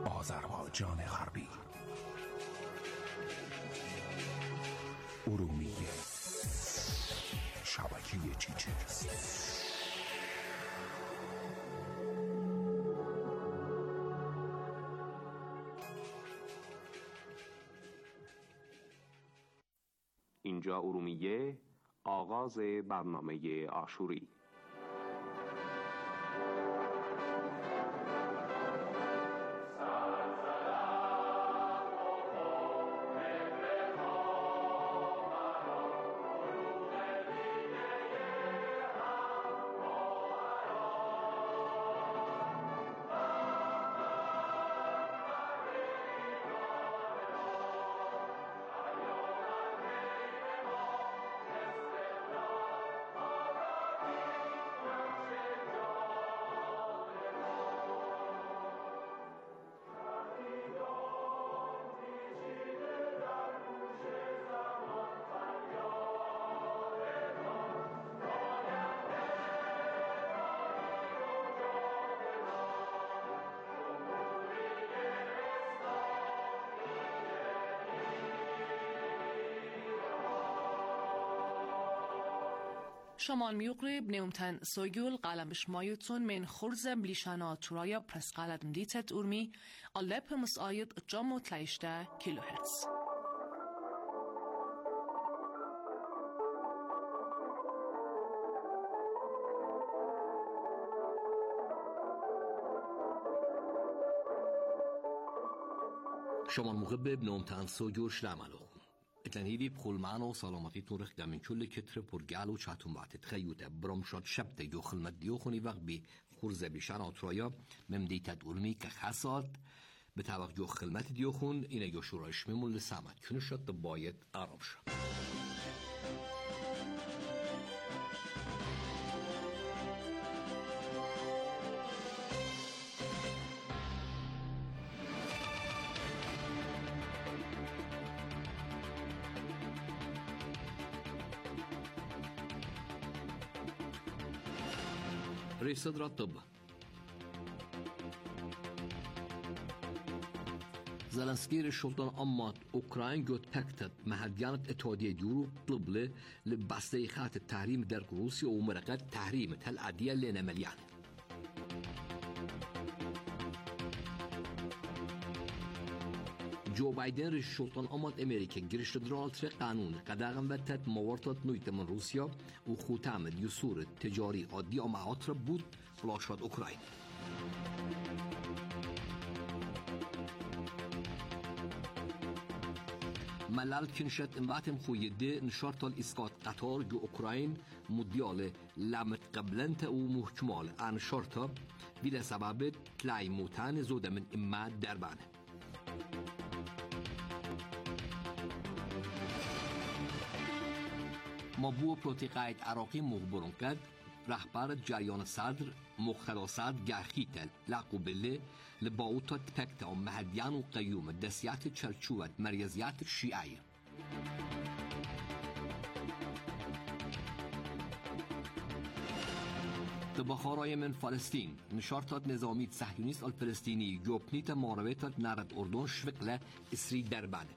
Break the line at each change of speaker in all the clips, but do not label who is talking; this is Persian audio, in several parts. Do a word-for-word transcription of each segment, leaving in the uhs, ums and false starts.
آذربایجان غربی. ارومیه، شبکه چیچه.
اینجا ارومیه، آغاز برنامه عاشوری.
شمال میوقرب نیمتن سویگول قلم بشمایتون من خورزم لیشانا ترایا پرس قلدم دیتت ارمی علب مساید جام و تلیشته کیلو هرتز.
شمال مغرب نیمتن سویگول شلام عليكم. اتلانيدي بخل معنا وسلامتي تورخ دا من كل كتر برجالو چاتون بعد تخيوتا برمشات شبت يو خلمت ديوخوني وقت بي خورزة بليشان آترايا ممديتت أرمي كخصات بتوقع جو خلمت ديوخون إنا يو شورش ممول لسامت كنشت بايت عربشا. رئيس صدر الطب زلنسكي السلطان أمات أوكران جوت تكتت مهديانة اتحادية يورو طلب له لبسته خات التحريم در روسيا ومرقات تحريم هالعادية لنا مليان. جو بايدن رئيس السلطان أمات أمريكا جريش دونالد ترامب قانون قداغم بتت موارتات نويت من روسيا وختام اليسور التجاري عادي مع أطرب بود بلاشات أوكراين. ملل كنشت انبعتم خويده نشارت الإسقاط قطار جو أوكراين مديال لمت قبلنت ومحكمال عن شرطة بلا سبب تلاي موتان زوده من إماد دربانه. مبو پروتقاید عراقی مخبرون کرد رهبر جریان صدر مقتدا صدر گرخیتل لقوبله لباوتا تپکتا و مهدیان و قیوم دستیات چرچوت مریضیات شیعه بخارای من فلسطین نشارتات نظامی صهیونیست الفلسطینی جوبنیت مارویتات نرد اردن شوکله اسری دربانه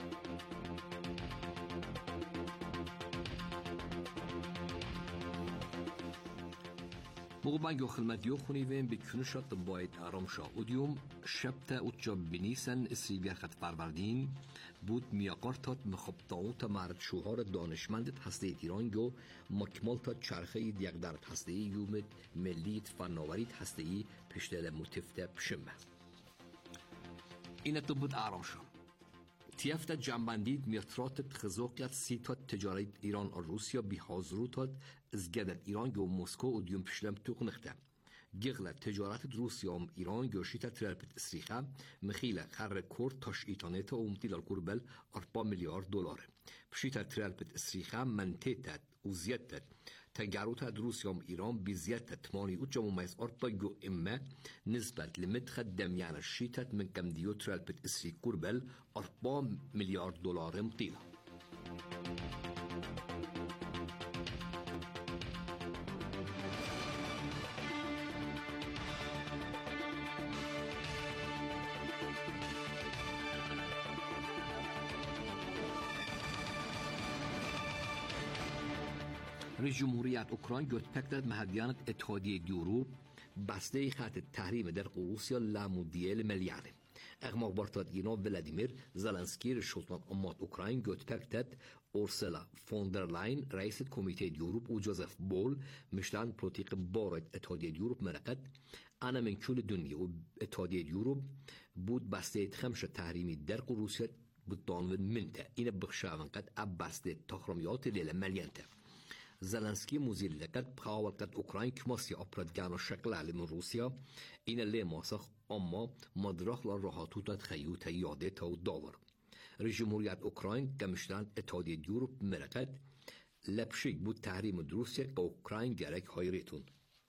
موقع بانگو خلمت یو خونیوین به کنشات باید آرام شا اودیوم شبتا اوچا بنیسن اسی بیرخت فروردین بود میاقارتات مخبطاوتا مرد شوهار دانشمندت هسته ایران گو مکمالتات چرخه دیگدارت هسته یومد ملیت فناوریت هسته ای پشتل متفته پشمه اینه تو بود آرام شا تیفت جنبندید میرترات خزوقیت سیتات تجارت ایران و روسیا بی حاضروتات از گدت ایران گو مسکو و دیوم پشلم توق نخته گغل تجارت روسیا و ایران گوشیت ترپت اسریخه مخیل خر کورد تاش ایتانیتا و امتیل القربل اربع میلیارد دلاره پشیت ترپت اسریخه منتیتت و زیادت تجارت روسیا و ایران بی زیادت تمانی و جمع مایز اربع جو امه نسبت لمدخل دمیان الشیتت من کم دیو ترپت اسری قربل اربع میلیارد دلار امتیلا رئیس جمهوریت اوکراین گوتپکتد مهدیانت اتحادیه یوروپ بسته خط تحریم در روسیا لامودیل ملیاره. اغماق بارتاد اینا ولادیمیر زلنسکی رئیس امات اوکراین گوتپکتد اورسولا فوندرلاین رئیس کمیته یوروپ و جوزف بول مشتان پروتیق بارد اتحادیه یوروپ مرقت انا من كل الدنيا واتحادية يوروب بود بسته خمسة تحريمي درق روسيا بالطانون منتا إنا بخشاون قد أبسته تخرميات ليلة مليانتا زلنسكي مزيل لقد بخاول قد أوكراين كماسي أبرد جانو شكل على من روسيا إنا لي ماسخ أما مدرخ لراحاتو تخيوتا يادتا وداور رئيس جمهورية أوكراين كمشتان اتحادية يوروب مرقت لبشيك بود تحريم روسيا أوكراين جارك هايريتون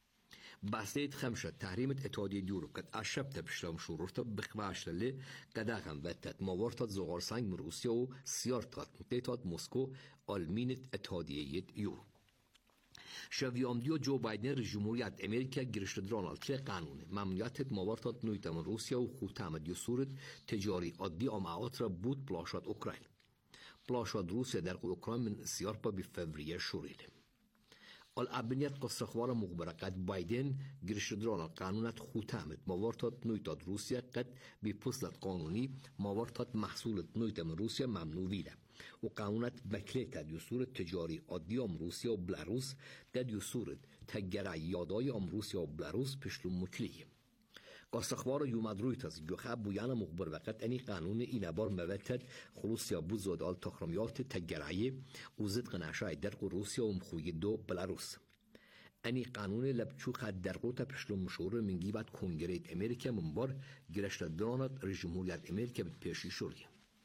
بسته خمسة تحريم اتحادية يوروب قد أشبت بشلام شورورتا بخواش للي قداغم وتت موارتات زغار سنگ من روسيا و سيارتات متيتات موسكو آلمينت اتحادية يوروب شویامدیو جو بایدن رئیس جمهوریت امریکا گرشت درانال که قانون ممنوعیت موارتات نویتا من روسیا و خوتام دیوسورت تجاری عادی آمعات را بود پلاشات اوکراین پلاشات روسیا در اوکراین من سیارپا بی فوریه شوریده الابنیت قصرخوار مخبره قد بایدن گرشت درانال قانونت خوتامت موارتات نویتات روسیا قد بی پسلت قانونی موارتات محصولت نویتا من روسیا ممنوع ویده و قانونت بکریت دیو صورت تجاری عادی ام روسیا و بلاروس دیو صورت تگرای یادای ام روسیا و بلاروس پشلو مکلیه قصخوار یومد رویت از گوخه بویان مخبر وقت انی قانون این بار موتد خلوصیا بود زودال تخرمیات تگرای و زد قناشای درق روسیا و مخوی دو بلاروس انی قانون لبچوخ درقو تا پشلو مشهور من گیبت کنگرهت امریکا منبار گرشت درانت رئیس جمهوریت امریکا به پیشی شوریه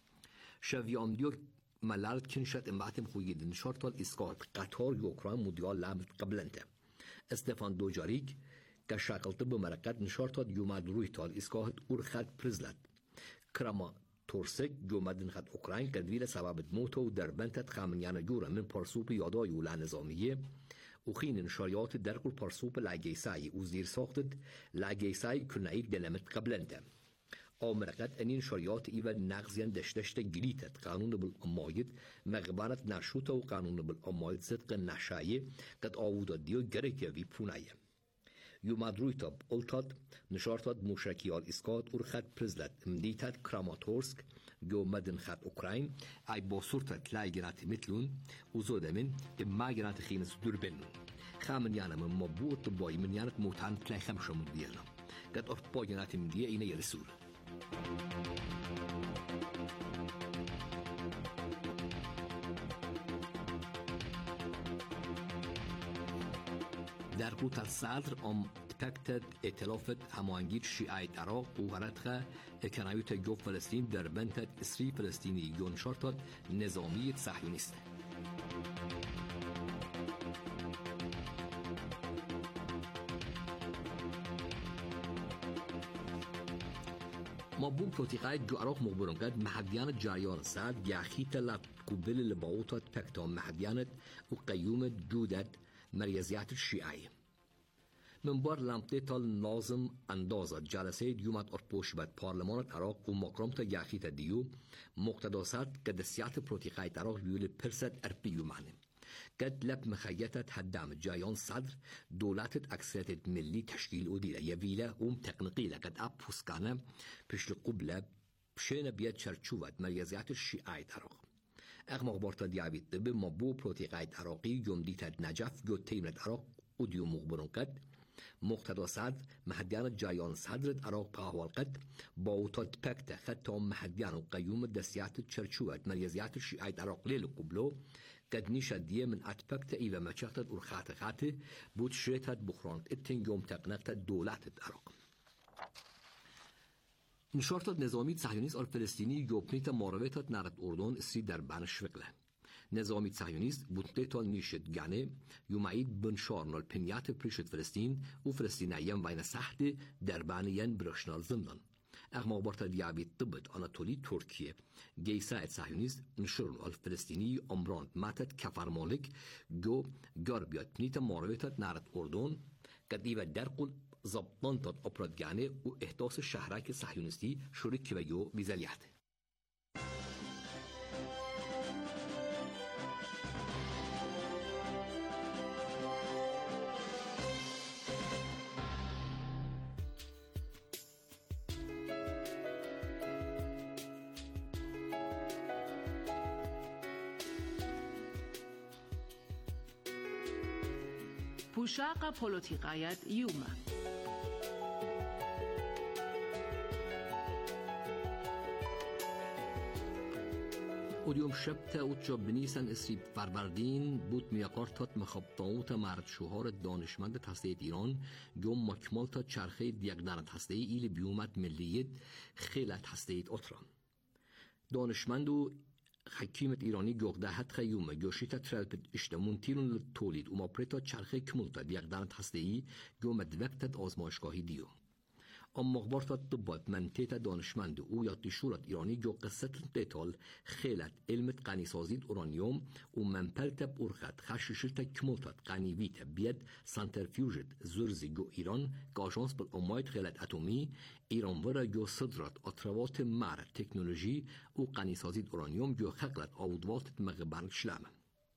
شویامدیو ملالت کنشت امبعت مخویید نشارتال اسکات قطار یوکراین مدیال لامت قبلنته استفان دوجاریک که شاقلت بمرقت نشارتال یومد روی تال اسکات اورخد پرزلت کرما تورسک یومدن خد اوکراین قدویل سبب موتو در بنتت خامنیان جورا من پرسوب یادای اولا نظامیه و خین نشاریات درقل پرسوب لاگیسای و زیر ساختد لاگیسای کنعید دلمت قبلنته آمرقت انین شریعت ایو نقضیان دشتشت گلیتت قانون بالامایت مغبانت نشوت و قانون بالامایت صدق نشایه قد آوودا دیو گرک وی پونایه یو مدروی تاب اولتاد نشارتاد موشکیال اسکات اور خد پرزلت مدیتت کراماتورسک جو مدن خد اوکراین ای باسورتت لایگنات متلون و زودمن اماگنات خینس دوربنون خامن یانم مبوط بای من یانت موتان تلای خمشمون دیانا قد ارت باگنات من دیا اینه یرسول در قوت الصدر ام تکتد ائتلافت همانگیر شیعه عراق و هرتخه اکنایوت جو فلسطین در بنتد اسری فلسطینی یونشارتاد نظامی صهیونیست ما بوم پروتیقای جو عراق مخبرون قد محدیانت جریان سعد یاخیت لب قبل لباوتات پکتام محدیانت و قیوم جودت مریزیات الشیعه من بار لامته تال نازم اندازت جلسه دیومت ارپوش بد پارلمانت عراق و مقرمت یاخیت دیو مقتداسات قدسیات پروتیقای عراق بیول پرسد ارپیو معنی قد لب مخیتت هدام جایان صدر دولتت اکثریت ملی تشکیل ادیره یویله ام تقنقیله قد اب پوسکانه پشت قبله بشینه بیاد چرچوبت مریزیات الشیعه عراق اغماق بارتا دیابید دبه ما بو پروتیقای عراقی جمدیت نجف گو تیمت عراق و دیو مخبرون قد مقتدا صدر مهدیان جایان صدرت عراق پاهوال قد باوتات پکت خطا مهدیان و قیوم دستیات چرچوبت مریزیات الشیعه عراق لیل قبلو قد نشد دیه من اتپکت ایوه مچختت اور خات خات بود شریتت بخراند اتن یوم تقنقت دولتت عراق نشارتت نظامی صهیونیست آل فلسطینی یوپنیت مارویتت نرد اردن سی در بانش فقله نظامی صهیونیست بودتیتا نیشت گانه یومعید بنشارنال پنیات پریشت فلسطین و فلسطینیان وین سحت در بانیان برشنال زمنان اغماق بارتا دیابید طبت آناتولی ترکیه گیسایت صهیونیست نشرن آل فلسطینی امراند ماتت کفر مالک گو گاربیات پنیتا مارویتت نرد اردن قدیو درقل زبطانتات اپرادگانه و احداث شهرک صهیونیستی شرک و یو بیزلیت
پوشاق پولوتیقایت یومه
اليوم شبت اوتشا بنيسان اسري فروردين بود ميقارتات مخبطاوت مرد شوهار دانشمند هسته ایران يوم مكمالتا چرخه دیگدانت هسته ایل بیومت ملیت خیلت هسته ایت اتران دانشمند و حکیمت ایرانی گوغده حد خیومه گوشیتا ترلپت اشتمون تیرون لطولید و مپریتا چرخه کمولتا دیگدانت هسته ای گومد وقتت آزمایشگاهی دیو اما مخبرت طبات منطقه دانشمند او یا تشورت ایرانی جو قصه دیتال خیلت علمت قنی سازید اورانیوم و منپلت برخت خششلت کمولتات قنیویت بیاد سانترفیوژت زرزی گو ایران گاجانس بل امایت خیلت اتمی ایران ورا جو صدرات اطروات مر تکنولوژی و قنی سازید اورانیوم جو خقلت آودوات مغبرگ شلم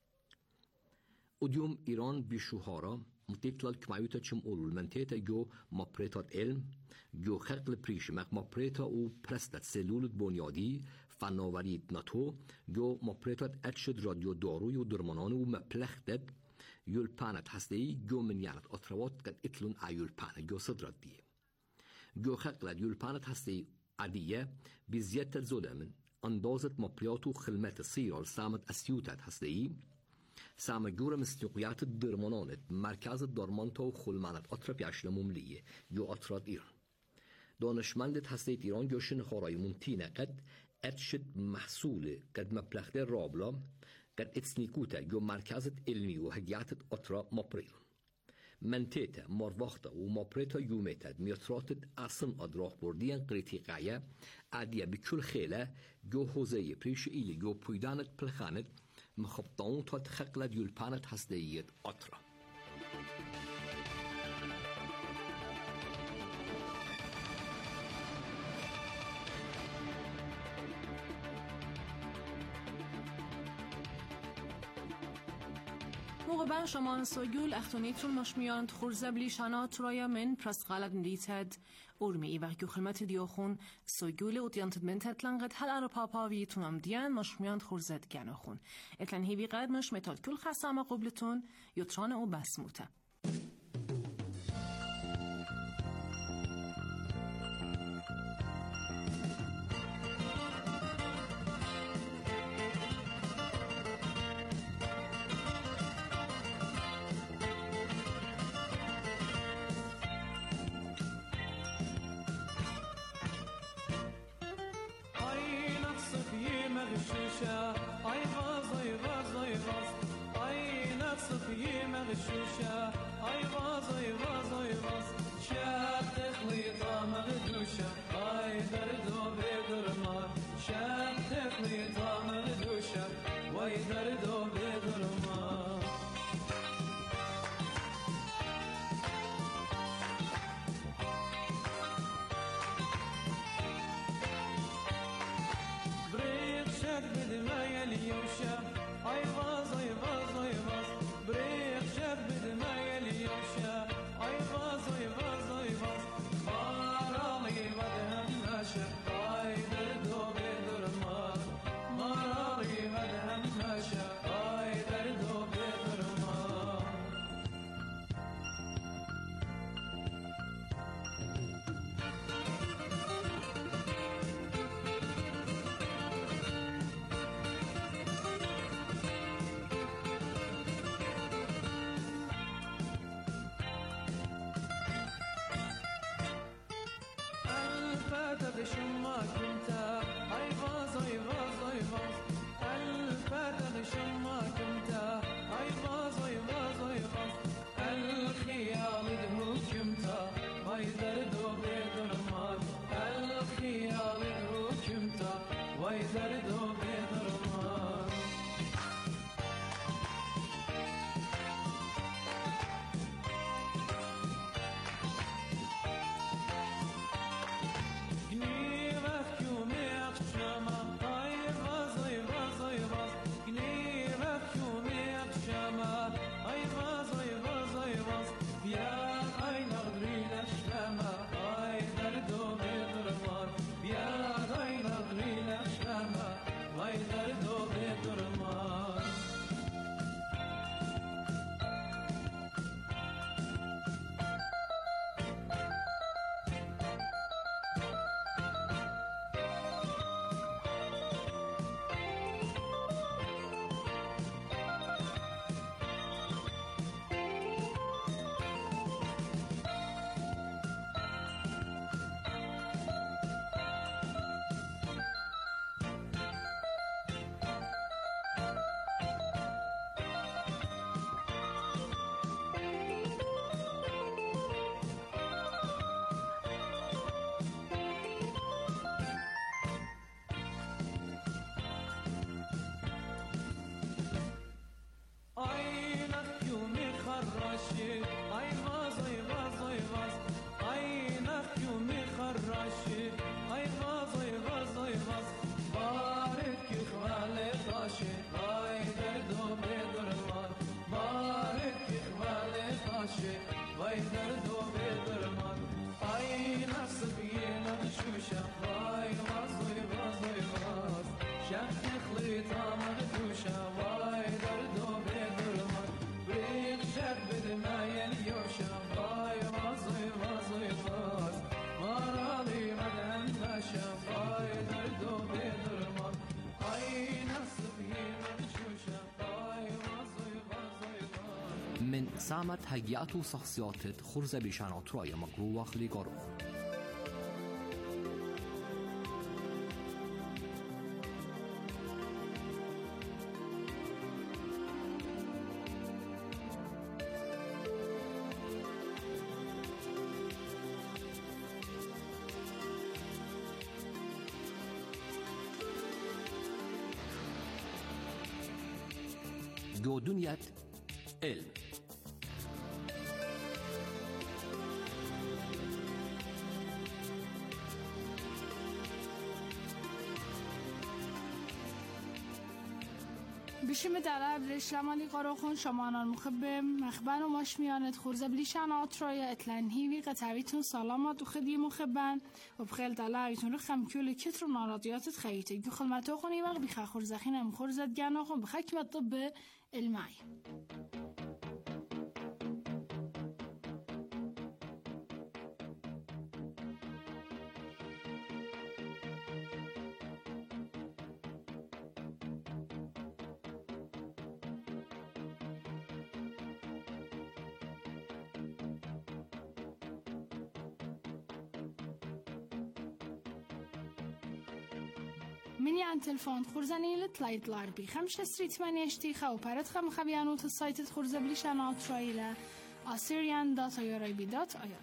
وديوم إيران بشهارة متكلل كمايوتا چم أولول منتيتا جو مابريتات علم جو خلق البريش مق مابريتا و برستت سلولت بنيادي فناوريت ناتو جو مابريتات اتشد راديو داروي و درمانان و مپلختت يول پانت هستهي جو من يانت أطروات قد اتلون ايول پانت جو صدرات دي جو خلق يول پانت هستهي عدية بزيادة زودمن اندازت مابرياتو خلمت السيرال سامت اسيوتات هستهي سامجور مستقيات الدرمانات مركز دارمانتا و خلمانت اطرف يشلموم ليه جو اطراد ایران دانشمندت هستید ایران جوشن خارای منتینه قد ارشد محصول قد مبلغه رابلا قد اتسنیکوتا جو مرکزت علمی و هدیاتت اطرا مپریلون منتیتا مروختا و مپریتا یومیتد میتراتت اصن ادراخ بردیان قریتیقایه عدیه بکل خیله جو حوزه پریش ایلی جو پویدانت پلخانت مخبطان تا تخقلت یلپانت هستهیت اطرا
موقع شمان سوگول اختونیتون مشمیاند خورزبلی شنا ترایا من پرست غالب ندیتد ارمی ای وقتی خدمت دیوخون سوگول و دیانت منتت لنقد هل ارا پاپاوی تونم دیان مشمیاند خورزد گناخون اتلن هیوی قدمش متال کل خسامه قبلتون یوتران او بسموته
مغشوشة أي غاز أي غاز أي غاز شاب تخليطة مغدوشة أي دردو بدرمان شاب تخليطة مغدوشة وي دردو بدرمان بريق شاد بدمايا اليوشة أي غاز أي غاز أي غاز بريق شاد بدمايا دوشا وای واز وای واز وای واز شخت خلیطا مغدوشا وای در دو بدرمان بریق شد بده ماین یوشا وای واز وای واز وای واز مارالی مدن باشا وای در دو بدرمان ای نصبی مغشوشا وای واز وای واز وای واز
من سامت هيئات وشخصيات خرزة بشانات رأي مقروة خليقارو جو دنيا علم
بشم دلب رشلمالی قراخون شمانان مخبم مخبن و ماشمیانت خورزه بلیشن آترای اطلن هیوی قطعویتون سلامات و خدی مخبن و بخیل دلعویتون رو خمکول کتر و نارادیاتت خییته گو خلمتو خونی وقت بیخه خورزخین هم خورزت گناخون بخکم طب المعی مني عن تلفون خورزاني لطلايت لاربي خمسة ستريت ثمانية اشتيخة وبارت خم خبيانوت السايت خورزة بليشان ترايلة assyrian dot irib dot ir.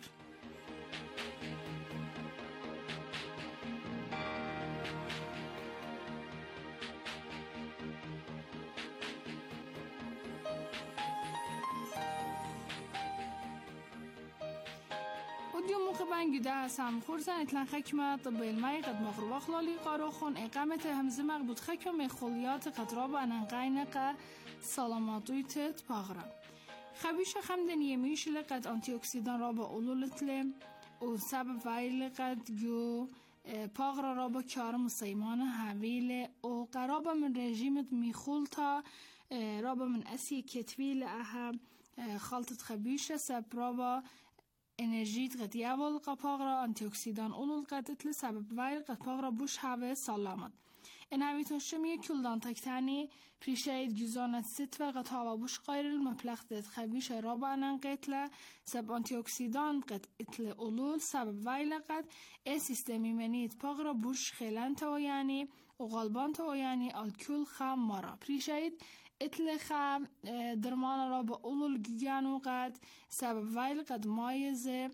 وديوم مخبان جدا سام خورزان اتلان خكمة طب الماء قد مغرب خلالي قاروخون إقامة همزمق بود خكمة مخوليات قطراب أنقاينق سلاماتويت باغرا خبيش خمدن يميش لقد أنتي أكسيدان رابا أولولتلم وسبب فايل قد جو باغرا رابا كار مسيمان هاويل وقرابا من رجيمة ميخولتا رابا من أسي كتويل أها خلطة خبيشة سب رابا انرژیت قد یاول قپاغرا انتی اکسیدان اولول قد اتل سبب وایل قپاغرا بوش هاوه سلامت. این هاویتون شمیه کلدان تکتانی پریشاید جزانت ست و قد هاوا بوش قایرل مپلخ دید خبیش رابانان قتل سب انتی اکسیدان قد اتل اولول سبب وایل قد ای سیستمی منیت پاغرا بوش خیلان تو یعنی و غالبان تو یعنی الکل خام مارا پریشاید اتلخا درمان را با اولول گیانو قد سبب ویل قد مایزه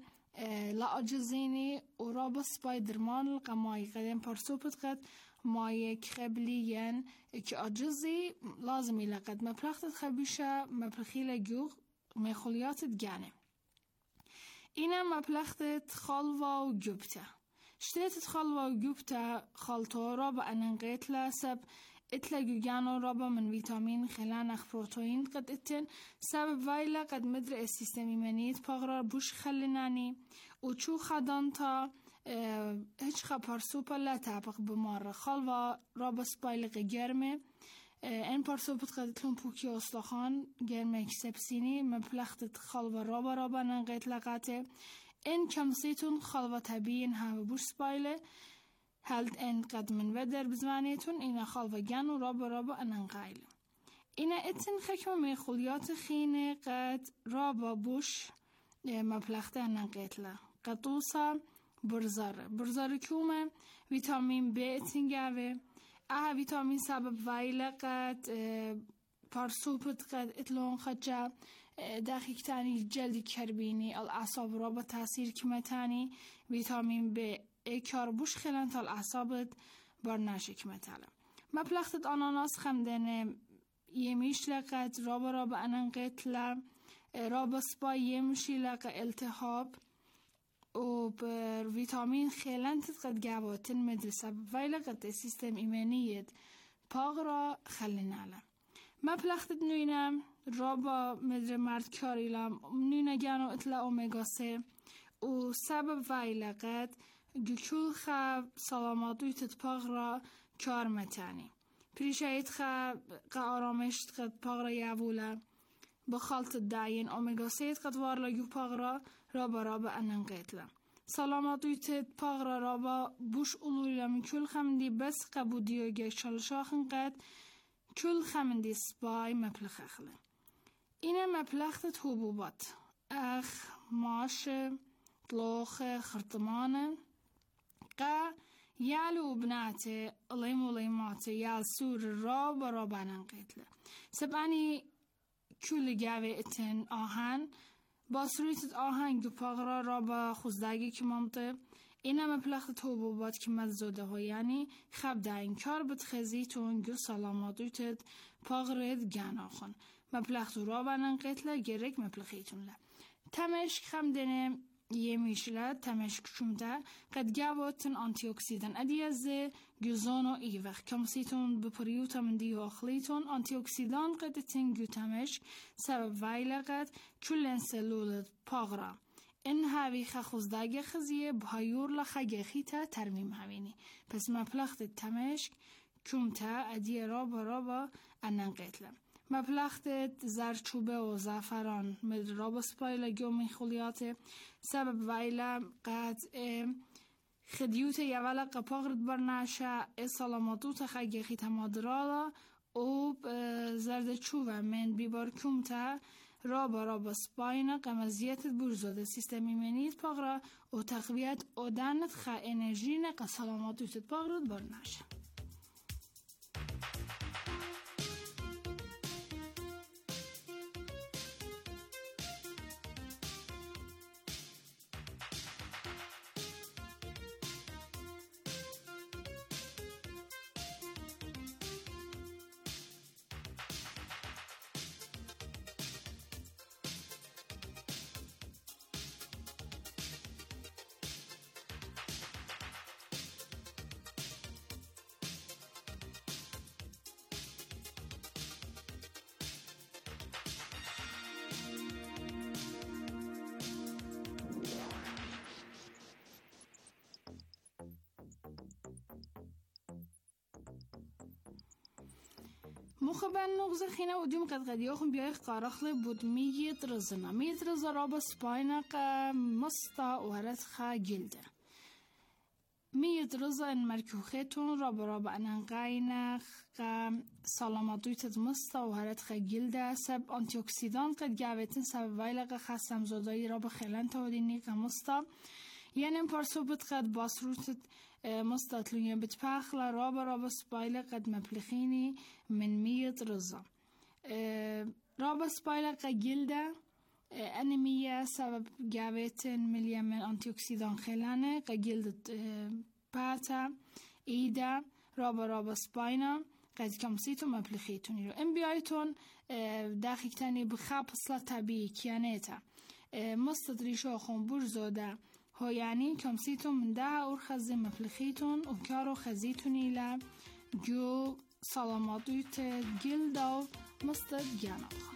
لاجزینی و را با سپای درمان القمای قدم پرسوبت قد مای خبلیین که عجزی لازمی لقد مپلختت خبیشه مپلخیل گوغ مخولیاتت گانه اینه مپلختت خالوا و گوبته شتیتت خالوا و گوبته خالتو را با اننقیت لسب اتلاقي جانو رابا من فيتامين خلانخ بروتين قد اتن سبب وايلا قد مدر السيستمي منيت باغرار بوش خلناني وچو خدانتا اه هج خبارسوبا لا تابق بمارة خالوا رابا سبايلق جرمه اه ان بارسوبت قد اتلون بوكي اصلاخان جرمه اكسبسيني مبلختت خالوا رابا رابا ننقيت لقاته ان كمسيتون خالوا تابين هاو بوش سبايله هلد ان قد من ودر بزمانيتون اینا خالوا جانو رابا رابا اننقايل اینا اتن خكمة ميخوليات خينة قد رابا بوش مبلغته اننقيتلا قد توصا برزار برزار كومة فيتامين بي اتن جاوه اه فيتامين سبب وايلة قد پارسوبت قد اتلون خجا داخل تاني جلد كربيني الأعصاب رابا تاثير كمتاني فيتامين بي ای کار بوش خیلن تال اعصابت بار نشک متعلم مپلختت آناناس خمدنه یمیش لقد رابا رابا اننقیت ل رابا سپا یمشی لقا التهاب و بر ویتامین خیلن تتقد گواتن مدرسه وی لقد سیستم ایمانیت پاغ را خلن علم مپلختت نوینم رابا مدر مرد کاری لم نوینه گانو اطلاع اومگا سه و سبب وی لقد گکل خب سلامتوی تطباق را کار متانی پریشایت خب قارامشت تطباق را یابوله بخالت داین اومگا سید قطوار لگو پاق را را برا به انن قیتله سلامتوی تطباق را را با بوش اولویلا می کل خمدی بس قبودی و گه شالشاخن قید کل خمدی سپای مپلخ اخله اینه مپلخت حبوبات اخ ماش طلوخ خرطمانه قا یالو بناته علیم علیماته یال سور را برا بانن قیتله سبانی کل گاوه اتن آهن با سرویت آهن گپاق را را با خوزدگی که مامته اینه مپلخت حبوبات که مزوده ها یعنی خب دا این کار بتخزیتون گو سلامتویتت پاغرد گانا خون مپلخت را بانن قیتله گرک مپلخیتون له تمشک خمدنه یه میشله تمشک شمده قد گاوتن آنتی اکسیدن ادیازه گوزانو ایوخ کمسیتون بپریوتا من دیو اخلیتون آنتی اکسیدان قد تنگو تمشک سبب وایله قد کلن سلولت پاغرا این هاوی خخوزداگه خزیه بهایور لخگه خیتا ترمیم هاوینی پس مپلخت تمشک کمتا ادیه را برا با انن قیتلم مپلخت زرچوبه و زعفران مد رابا سپایلا گومی خلیاته سبب وایلا قد خدیوت یوالا قپاغرد برناشه سلامتوت خگه خیتا مادرالا و زرد چوبه من بیبار کمتا رابا رابا سپاینا قمزیت برزاده سیستمی منید پاغرا و تقویت اودانت خا انرژی نقا سلامتوت پاغرد برناشه مخبن نغزه خینه و دیم قد قدیه خون بیای قارخله بود میگید رزنا میگید رزا را با سپاینا قا مستا و هرت خا گلده میگید رزا این مرکوخیتون را برا با اننقاین قا سلامتویت مستا و هرت خا گلده سب آنتی اکسیدان قد گاویتن سب ویلق خستم زودایی را با خیلن تاودینی قا مستا یعنی پارسو بد قد باسروتت مستطلوية بتباخلة رابا رابا سبايلة قد مبلخيني من مية رزة رابا سبايلة قد جلدة أنيمية سبب جابتن مليون من أنتي أكسيدان خلانة قد جلدة باتا إيدا رابا رابا سباينا قد كمسيتو مبلخيتوني رو ام بيايتون داخل تاني بخاب اصلا طبيعي كيانيتا مستطريشو خون برزوده ها یعنی کمسیتون من ده اور خزی مفلخیتون و کارو خزیتونی ل جو سلامتویت گل داو مستد گیانا بخون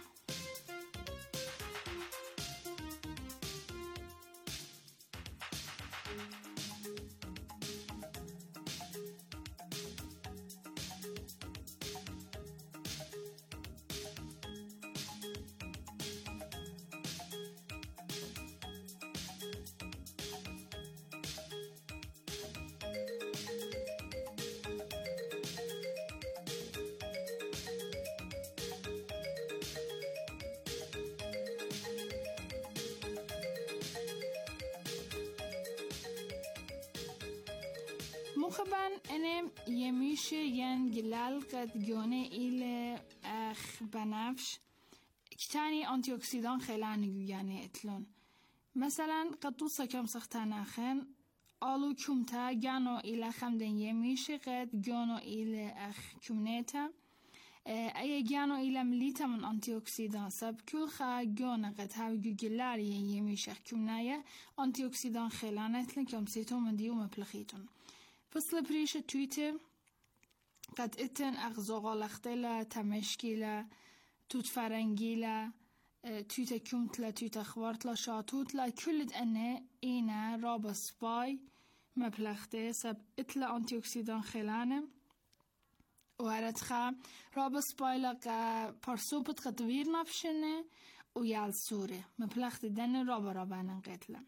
مخبن انم یمیشه ین گلال قد گونه ایل اخ بنفش کتانی آنتی اکسیدان خیلانگو یعنی اتلون مثلا قد توصا کم سختان اخن آلو کمتا گانو ایل خمدن یمیشه قد گانو ایل اخ کمنیتا ایا گانو ایل ملیتا من آنتی اکسیدان سب کل خا گانو قد هاوگو گلال یمیشه کمنایه آنتی اکسیدان خیلانه اتلن کم سیتون من دیو مپلخیتون فصل پریش تویته قد اتن اغزاغالختلا تمشکیلا توت فرنگیلا تویته کمتلا تویته خوارتلا شاتوتلا کلت انه اینه رابا سپای مپلخته سب اتل آنتی اکسیدان خلانه و هرتخا رابا سپایلا که پارسوبت قطویر نفشنه و یال سوره مپلخته دن رابا رابا ننقتله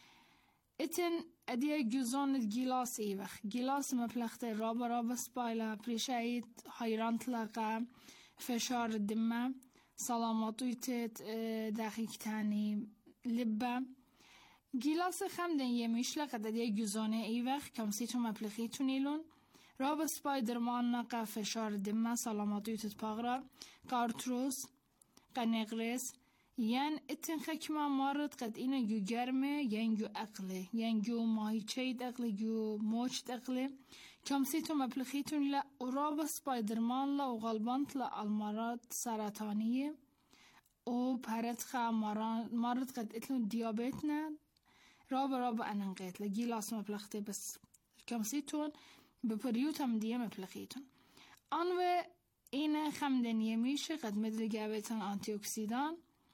اتن ادیه گوزانت گیلاس ایوخ گیلاس مپلخته رابا رابا سپایلا پریشایت حیرانت لقا فشار دمه سلاماتویتت دقیق تانی لبه گیلاس خمدن یه میشله قد یه گوزانه ایوخ کمسیتو مپلخیتون ایلون رابا سپای درمان نقا فشار دمه سلاماتویتت پاغرا کارتروس قنقرس یعن اتن خکمه مارد قد اینه گو گرمه یعن گو اقله یعن گو ماهیچه اقله گو موچ اقله کمسیتو مپلخیتون لا رابا سپای درمان لا و غالبانت لا المرض سرطانیه و پرت خا مرض قد اتلون دیابت نه رابا رابا اننقیت لگیلاس مپلخته بس کمسیتون بپریوت هم دیه مپلخیتون آنوه این خمدنیه میشه قد مدر گابتان آنتی اکسیدان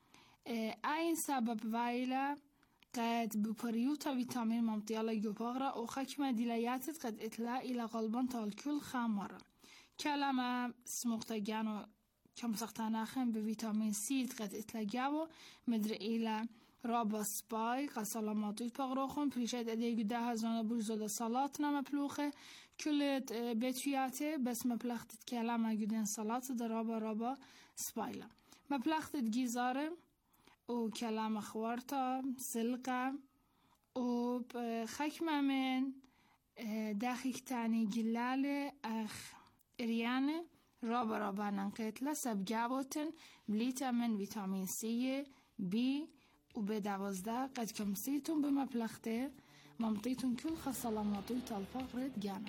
این سبب وایله قد بپریوت ویتامین ممتیالا گوپاغرا و خکمه دیلیاتت قد اطلاع ایلا غالبان تالکول خامارا کلمه سموقتگان و کم سختاناخن به ویتامین سی قد اطلاع گاو مدر ایلا رابا سپای قد سلاماتوی پاغراخون پریشت ادیگو ده هزانه برزوده سالات نمه پلوخه کلت بتویاته بس مپلختت کلمه گودن سالات در رابا رابا سپایلا مپلختت گیزاره و کلمه خوارتا سلقه و خکمه من دقیق تانی گلاله اخ اریانه رابا رابا ننقیتله سب گاوتن بلیتا من ویتامین سی بی و به دوازده قد کمسیتون به مپلخته ممتیتون کل خسلاماتوی تلفاق رد گانه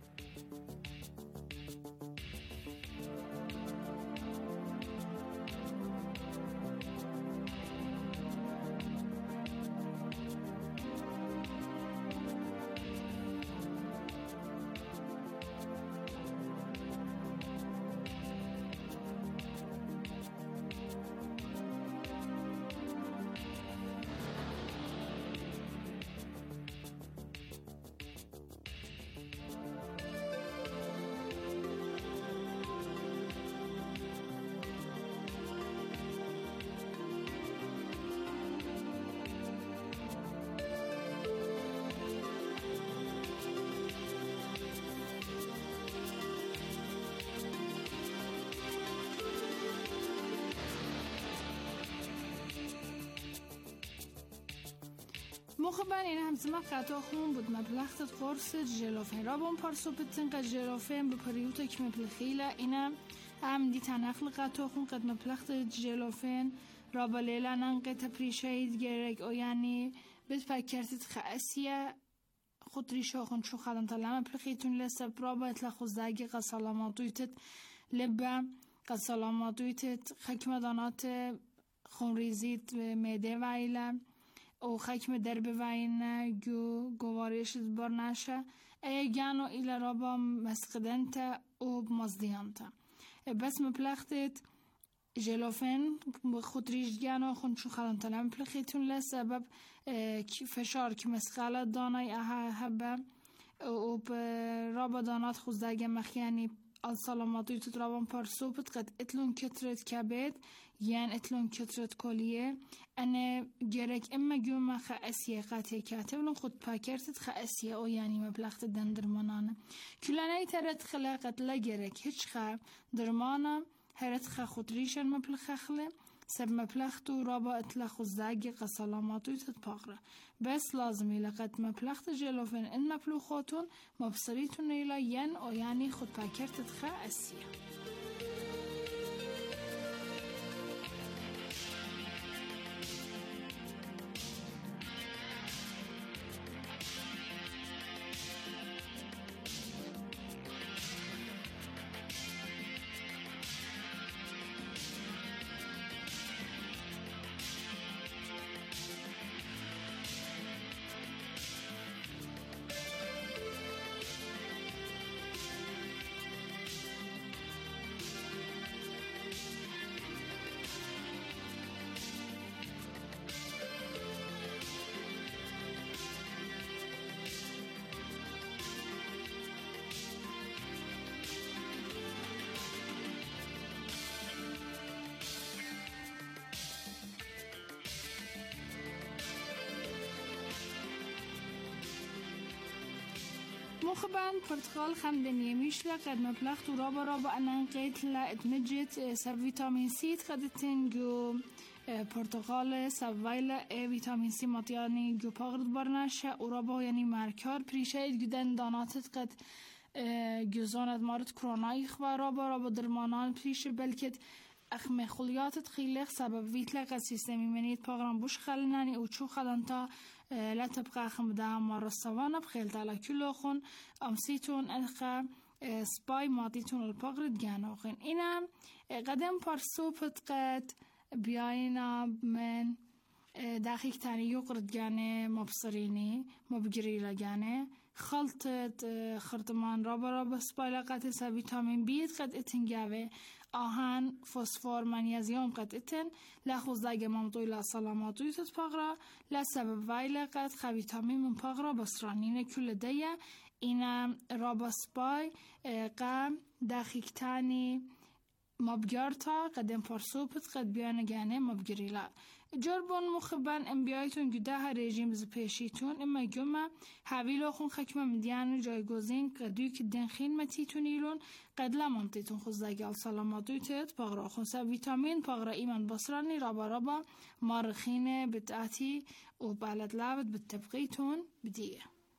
مخبر این همزمه قطع خون بود مپلختت قرص جلوفین را بون پارسو بتن قد جلوفین بپریوتا که مپلخیله اینم هم دی تنخل قطع خون قد مپلخت جلوفین را با لیلا ننقه پریشهید گرگ او یعنی بید پکرتت خاسیه خود ریشه خون چو خدم تلم مپلخیتون لسه را با اطلاق خوزدگی قد سلاماتویتت لبه قد سلاماتویتت خکمدانات خون ریزید میده ویله او خکم درب وینه گو گوارش بار نشه ای گانو ایلا رابا مسقدنتا او مزدیانتا بس مپلختت جلوفین خود ریش گانو خون چون خلانتلا مپلختون لسبب فشار که مسقاله دانای اها هبه او رابا دانات خوزدگه مخیانی السلاماتوی تترابان پارسوبت قد اتلون کترت کبد یعن اتلون کترت کلیه انه گرک اما گوما خاسیه قطعه کاتبلون خود پاکرتت خاسیه او یعنی مبلغت دن درمانانه کلانه ترت خلاقت لگرک هیچ خا درمانه هرت خا خود ریشن مبلغ خله سب مبلغت و رابا اطلاق خوزدگی قسلاماتوی تتپاقره بس لازمی لقد مبلغت جلوفن ان مبلوخاتون مبصریتون ایلا ین او یعنی خود پاکرتت خاسیه مخبان برتقال خمدني ميشلا قد مبلغ ترابا رابا أنا نقيت لا ادمجت سب فيتامين سي تقدتن جو برتقال سب ويلا فيتامين سي مطياني جو باغرد برناشا ورابا يعني ماركار بريشايد جدن داناتت قد جزانت مارد كروناي خبارا برا بدرمانان پیش بلکت اخ مخولیات تخیلق سبب ویتلق از سیستمی منید پاگران بوش خلنانی او چو خلنتا لا تبقى اخم ده مارستوانه بخیل تالا کلو خون امسیتون اخا سپای ماتیتون الپاگرد گانوخین اینا قدم پرسوپت قد بیاینا من دقیق تانی یقرد گانه مبصرینی مبگری لگانه خلطت خرطمان رابا رابا سپایلا قد سا ویتامین بید قد اتن گاوه آهن فسفور منیزیم قد اتن لخوز داگه ممتوی لا سلاماتوی تت پاقرا لسبب ویل قد خا ویتامین من پاقرا بسرانین کل دیه اینا رابا سپای قم دقیق تانی مبگرتا قدم پرسوپت قد بیان گانه مبگری لا جربون مخبان ام بیایتون گده ها رژیم ز پیشیتون اما گمه حویلو خون خکمه مدیان جایگوزین قدوی که دنخین متیتون ایلون قد لمنتیتون خوزدگال سلاماتوی تیت پاقرا خونسا ویتامین پاقرا ایمان بسرانی رابا رابا مارخین بتاعتی و بالد لابد بتبقیتون بدیه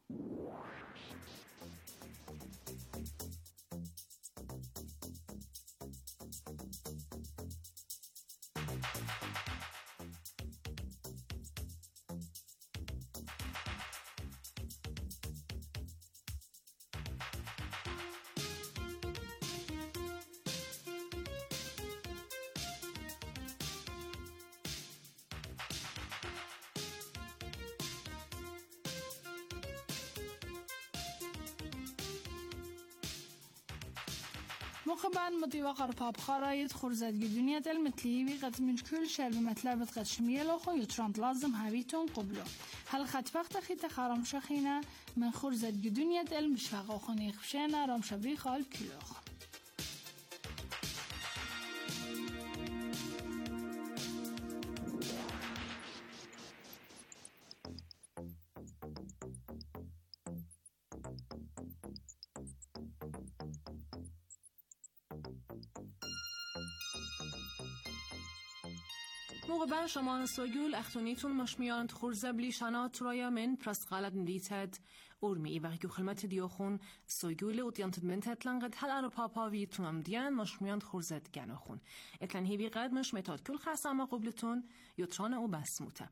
مخبان مطيوة قرباب خرايط خرزات دنيا المثلية قد من كل شرب مطلب قد شمية لخو يترانت لازم هاويتون قبلو هل خد وقت خيطة خارم شخينة من خرزات دنيا المشفاق وخوني خفشانة رام شبري خالب كيلوخ
موقع شما سوگول اختونیتون مشمیان خورزه بلیشانات رویا من پرست غالت ندیتد ارمی و گو خلمت دیوخون سوگول اوتیانتد من تتلنقد هل ارو پاپاوی تونم دیان مشمیان خورزت گناخون اتلن هیوی قد مش متاد کل خاصه قبلتون یوتران او بسموته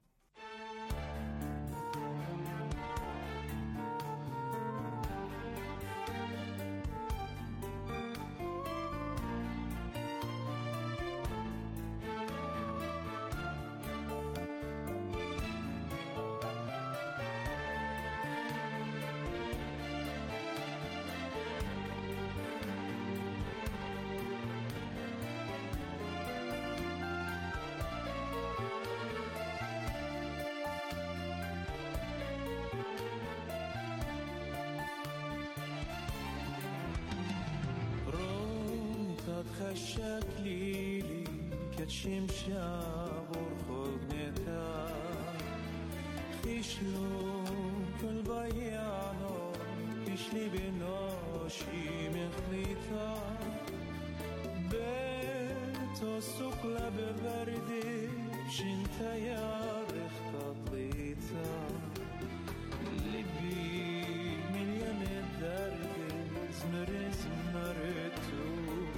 خشك ليلي كتشم شابور خود نتا خيشلون كل بيانو بيشلي بناشي مخليتا بيتو سقلا ببردي شنتا يا رخطة ليتا لبي مليان الدرد زمر زمرتو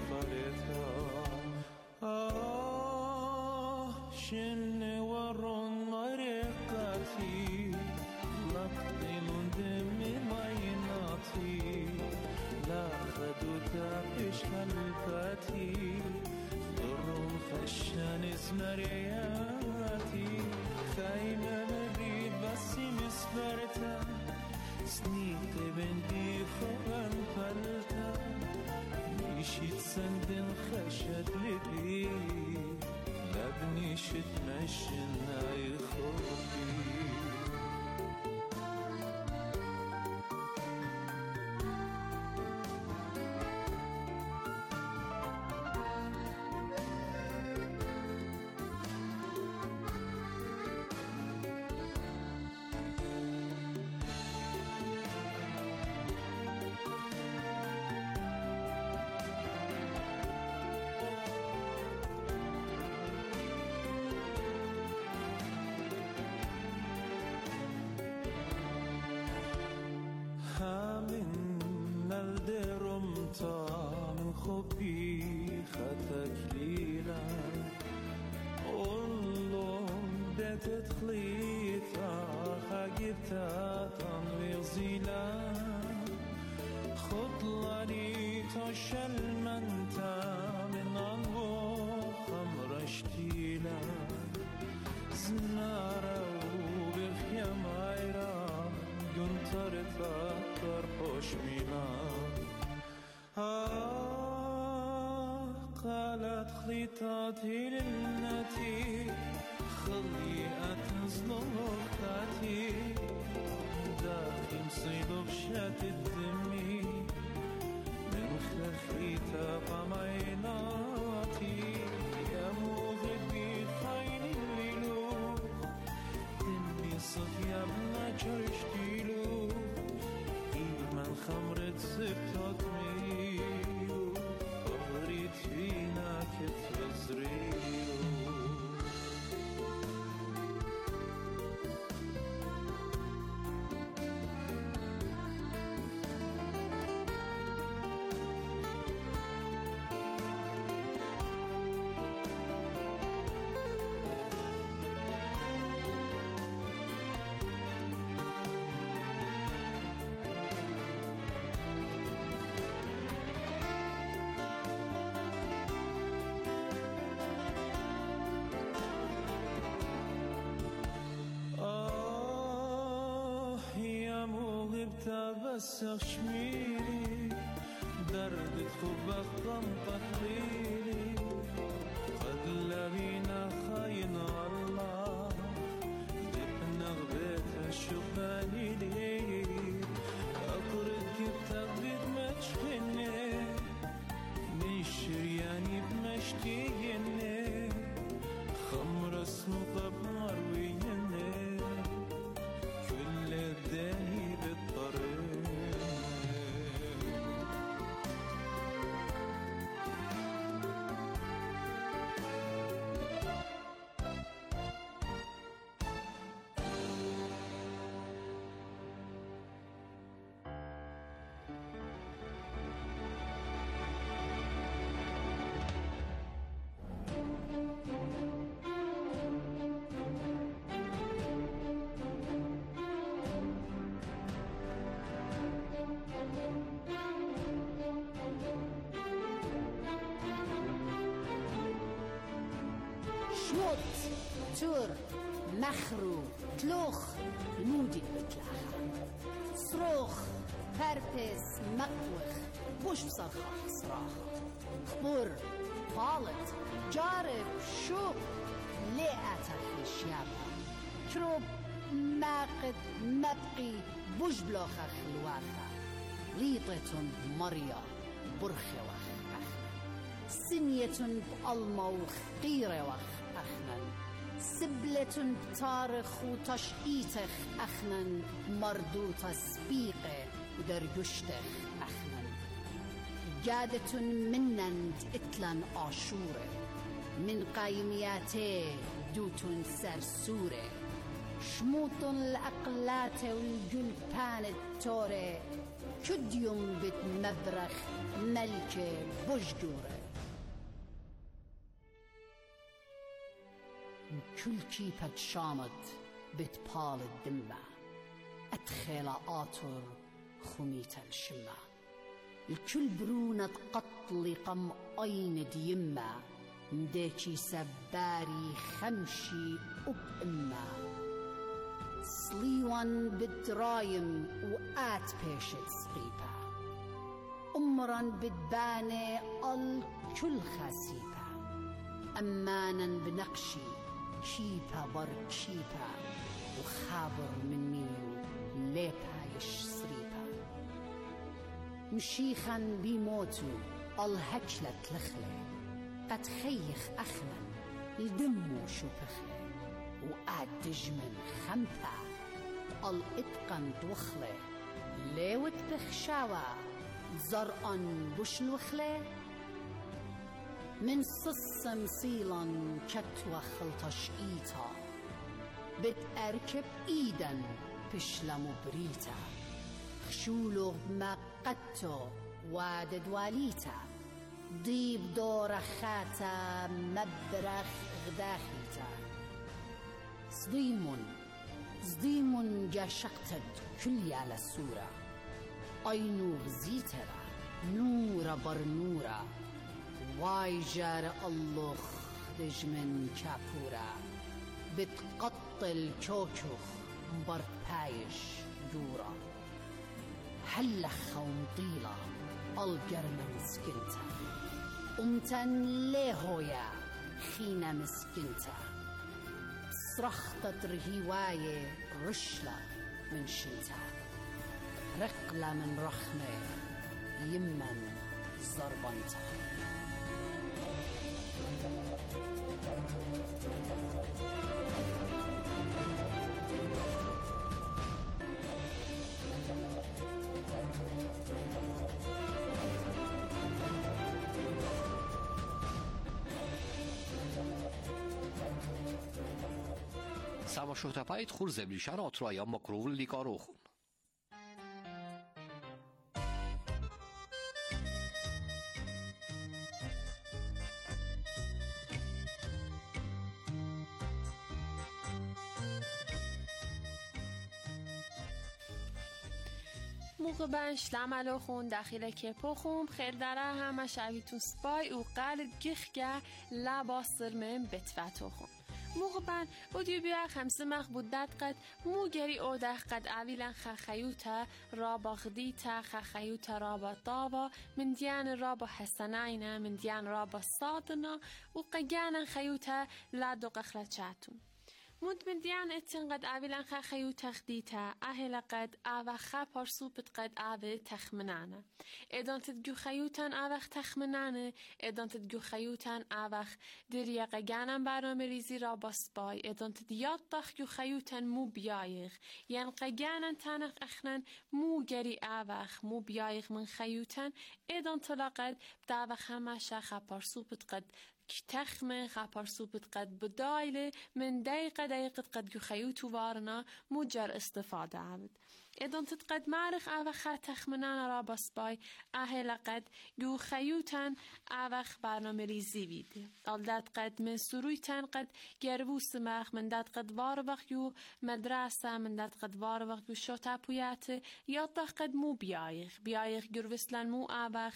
آه شن ورون مرقتي لقطي من دم مايناتي لا خدو تابش خلفتي ضرون خشان اسمرياتي خايمة مريد بسي مسبرتا سنيت بندي خوان فلتا نشيت سندن خشد لبي لبني شت مشنا يخوفي شلمنتا من عنو خمرشتيلا زنارا وبخيام عيرا ينطر تاكر خوش ميلان آه قالت خليطاتي للنتي خليئة زلوختاتي داخل صيدوك شات الدمي من خفيتا فميناتي يا مغربي خاين الليلو دمي صفيا بنا جرشتيلو إيمان خمرت سبتات ميلو أغريت فينا كتفزريلو بسخ شميلي دردت خبخ تطليلي قد لغينا خاين الله جبنا غبيت الشباني لي أقرد كتاب بمشخني من شرياني بمشتيني خمر اسمه طب مرويني كل الدني بالطريق
شموت تور مخرو تلوخ المودي بتلاخا صروخ فربس مقوخ بوش بصرخة صراخة خبور طالت جارب شوب لئتخ الشيابة كروب ماقد مبقي بوش بلوخة خلواخة ليطة مريا برخة وخ سنية بألموخ قيرة وخ أخنن سبلة بتارخ وتشقيتخ أخنن مردوطة سبيقة ودرجشتخ أخنن جادة منن اتلن آشورة من قايمياته دوتن سرسورة شموطن الأقلات والجلبان التورة كديم بتمبرخ ملكة بجدورة كل كيبة شامد بتبال الدمة أدخل آطر خميت الشمة الكل برونة قتل قم أين ديمة مديكي سباري خمشي أب إما صليوان بدرايم وآت بيشت صغيبة أمرا بدباني الكل خسيبة أمانا بنقشي شيبا برك شيبا وخابر مني ليبا يش صريبا مشيخا بيموتو الهجلة لخلة قد خيخ أخنا الدمو شبخلة وقعد دجمن خمبا الاتقن دوخلة ليوت بخشاوة زرقن بشنوخلة من صص مصيلا كتوى خلطش إيتا بتأركب إيدا بشلم بريتا خشولو ما قدتو وادد واليتا ضيب دور خاتا مبرخ غداخيتا صديم صديم جاشقتد كل على السورة أينو غزيترا نورا بر نورا وای جار الله دجمن كابورا بتقتل كوكوخ بر بايش دورا هلا خوم طيلة الجرمن سكنتا أمتن لهويا خينا مسكنتا صرخت رهواية رشلة من شنتا رقلة من رخمة يمن زربنتا
Sama shotapait khurzebliy shanot roya makrovl likarokhun.
موقع بنش لعملو خون داخل کپو خون خیل داره همه شویتون سپای و قلد گخگه لباسر من بتفتو خون موقع بن اودیو بیا خمسه مخ بودت قد موگری اوده قد اویلن خخیوتا رابا غدیتا خخیوتا رابا طاوا من دیان رابا حسناینا من دیان رابا صادنا و قگانا خیوتا لادو قخلچاتون مد من دیان اتن قد اویلن خخیوتا خدیتا اهل قد اوه خا پارسوبت قد اوه تخمنانه ادان تدگو خیوتان اوه تخمنانه ادان تدگو خیوتان اوه دریا قگانم برنامه ریزی را باسبای ادان تدیاد تخگو خیوتان مو بیایخ یعن قگانن تانخ اخنن مو گری اوه مو بیایخ من خیوتان ادان تلاقد داوه همه شخ پارسوبت قد تخمه خپارسوبت قد بدایله من دقیقه دقیقه قد جو خیوتو وارنا مجر استفاده عبد ادان تتقد معرخ اوخ تخمنان را باسبای اهل قد جو خیوتن اوخ برنامه ریزی بیده الداد قد من سرویتن قد گرووس مخ من داد قد وار وقت جو مدرسه من داد قد وار وقت جو شوتا پویاته یا قد مو بیایخ بیایخ گرووسلن مو اوخ